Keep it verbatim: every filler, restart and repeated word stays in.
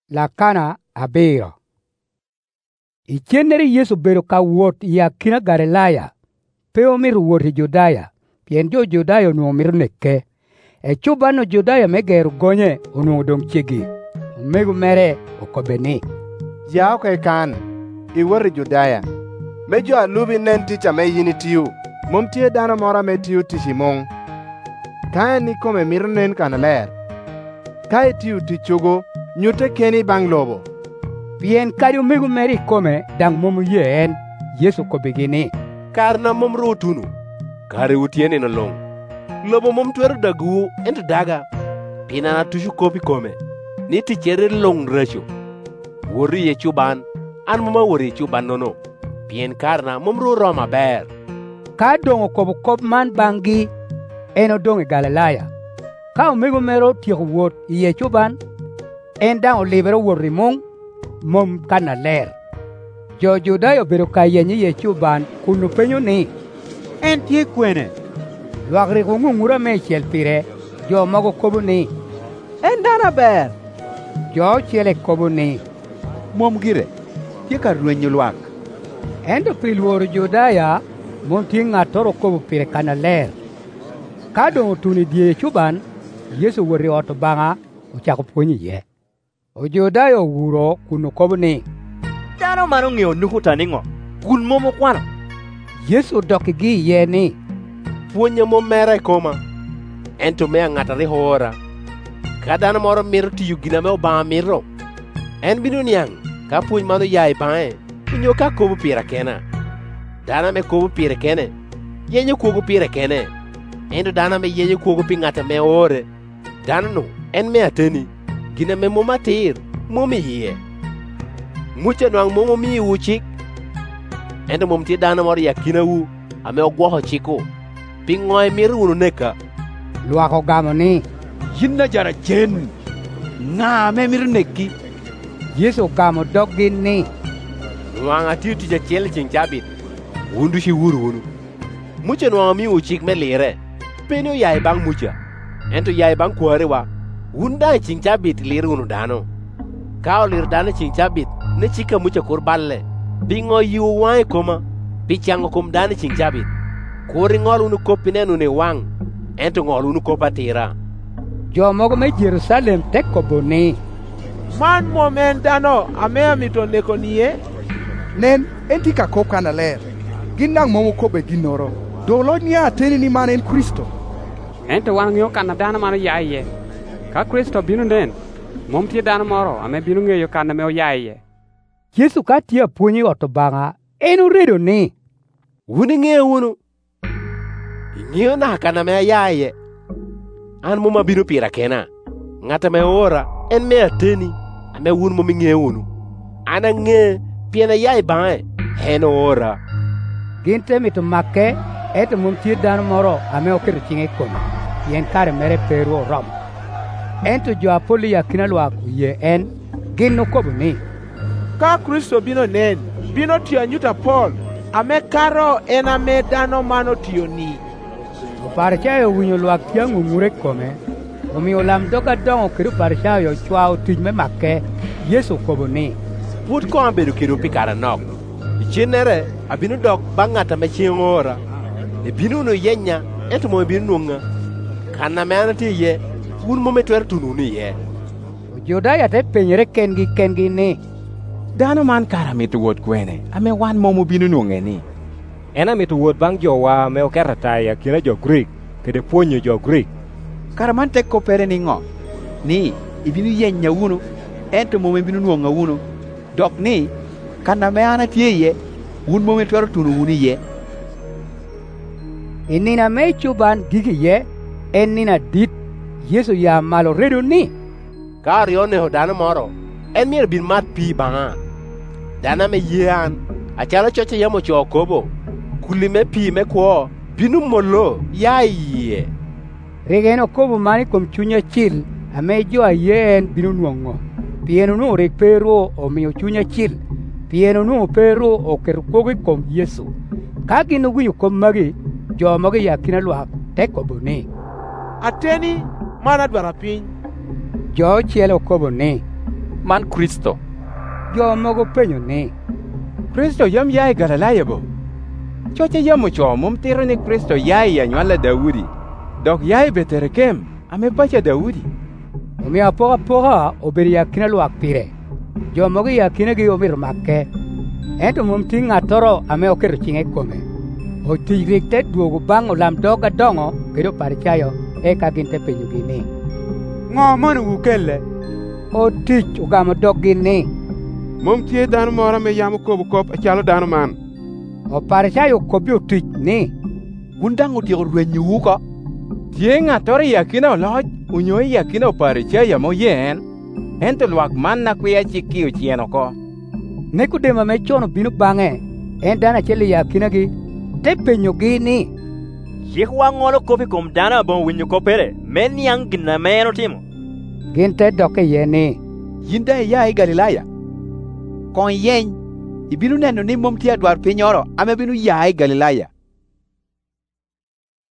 Lakana abiro. Icheneri Yesu bedo ka wuot ya kina Galilaya. Peo miru wuot i Judaya. Pien jo Judaya nuo miru neke. E chuba no Judaya megeru gonye unuo dong chigi. Umegu mere ukobeni. Yao kai kan. Iwari Judaya. Mejo alubi nen ticha me yini tiu. Mom tie dana mora me tiu tishimong. Kaya ni kome miru nen kanaler. Kaya tiu tichugo. Nyute keni bang lobo. Pien kari umegu meri kome dang momu yen. Yesu ko begini. Karna mom rotunu. Kari utieni na long. Lobo mom tueru dagu ente daga. Pina na tushu kopi kome. Niti chere long rasho. Wori ye chuban. An mama wori chuban nono. Pien karna mom ro roma ber. Ka dongo kobu kop man bangi. Eno dongi Galilaya. Ka umegu mero tiyo wot ye chuban. En dang o libero wori mong. Mom kana ler. Jo Judaya bedo kayenyi ye chuban kunu penyo ni. En tie kwene. Luagri kungu ngura me chel pire. Jo mago kobu ni. En dana ber. Jo chele kobu ni. Mom gire. Tie ka ruenyo luak. Endo pilworo Judaya. Mom tinga toro kobu pire kana ler. Kado utuni die chuban. Yesu wori oto banga. Uchako ponyi ye. O Judaya wuro kuno kobu ni. Dano mano ngeo nukuta ningo. Kun momo kwano. Yesu doki gi ye ni. Puonye mo mere koma. Ento mea ngatari hora. Kadana moro miro tiyu gina me obama miro. En binu niang. Ka puonye mano yai bae. Inyo ka kobu pira kena. Dana me kobu pira kene. Yenye kobu pira kene. Endo dana me yenye kobu pi ngata me ore. Dana no. En me ateni. Gina me moma tir. Momi hiye. Mucha nuang momo mi uchik. Endo mom ti dana moro yakina u. Ame ogwaho chiko. Pingoy miru unu neka. Luako gamo ni. Yinna jara jen. Nga me miru neki. Yesu gamo dogi ni. Nuang atiu tija chele ching chabit. Undu shi wuru unu. Mucha nuang mi uchik me lire. Penyo yai bang mucha. Ento yai bang kuare wa. Unda ching chabit lire unu dano. Kao lire dano ching chabit. Ne chika mucha kurballe. Bingo yu wai koma. Pichango kum dano ching chabit. Kuri ngol unu kopine nune wang. Ento ngol unu kopatira. Jo mogo me Jerusalem teko boni. Man mo men dano amea mito neko niye. Nen enti ka kop kana ler. Ginang momo kobe ginoro. Dolo niya ateni ni man en Kristo. Ento wang yo kana dana mano yaye. Ka Kristo binu nen. Mom tie dana moro ame binu ngeyo kana meo yaye. Yesu ka tia puonyi oto banga. Enu redo ni. Wuni nge unu. Ingeo na kana mea yaye. An moma binu pira kena. Ngata me ora. En me ateni. Ame wun momi nge unu. Ana nge. Piena yaye bae. Heno ora. Ginte mito make. Eto mom tie dana moro ame okiro chinge kome. Yen kare mere peru rom. Ento jo apoli ya kina luaku ye en. Gino kobu ni. Ka Kristo bino nen. Bino tiyo nyuta Paul. Ame karo en ame dano mano tiyo ni. Parchayo winyo luak tiang umure kome. Umi ulam doga dongo kiru parchayo chwao tijme make. Yesu kobu ni. Put ko ambedu kiru pikara nok. Ichinere abinu dok bangata me chingora. E binu no yenya. Eto mo binu nunga. Kana me anati ye. Un mo metwer tunu ni ye. Judaya te penyere kengi kengi ni. Dano man kara mitu wot kwene. Ame wan momo binu nunge ni. Ena mitu wot bang jo wa meo kerataya kila jo Greek. Kede puonyo jo Greek. Kara man tek ko pere ni ngo. Ni, ibinu yenya unu. Ento momo binu nunga unu. Dok ni, kana me anati ye. Un mo metwer tunu uni ye. Inina me chuban gigi ye. Enina dit. Yesu ya malo redo ni. Kari one ho dana moro. En mir bin mat pi banga. Dana me yean. Achala choche yamo chokobo. Kuli me pi me kwa. Binu molo. Ya ye. Regeno kobo mani kom chunya chil. Ame jo a yen binu nuongo. Pieno nu rek pero o mio chunya chil. Pieno nu pero o kerkogi kom Yesu. Kagi no guyo kom magi. Jo magi ya kina luak. Teko boni. Ateni mana dwara piny. Jo chielo kobo ni. man Kristo. Jo mogo penyo ni, Kristo yam ya i Galilaya bo? Choche yamo cho mom tiro ni Kristo ya i anywala Daudi. Dok ya i Bethlehem ame pacha Daudi. Omi apoka poka obiri yakina luak pire. Jo mogo yakina gi omir makke. Ento mom ting atoro ame okero chinge kome. O tigrik te duogo bang olam doga dongo kedo parichayo e kaginte penyo gini. Ng'o mano ukele? O tich ugamo dog gini. Mom tie dano moro me yamo kobo kop achalo dano man. O parichayo kobi o tich ni. Undang utiyo rwenyu uko. Tie ng'atoro yakina oloj unyo yakina parichayo mo yen. Ento luak man na kuya chiki uchieno ko. Nikodema me chono binu bange. En dana chele yakina gi. Te penyo gini. Chik wang'olo kopi kum dana bon winyo kopere. Men yang gina meno timo. Ginte doke yeni. Yinda ya i Galilaya. Kon yen, ibinu neno ni mom tia dwar pinyoro ame binu ya i Galilaya.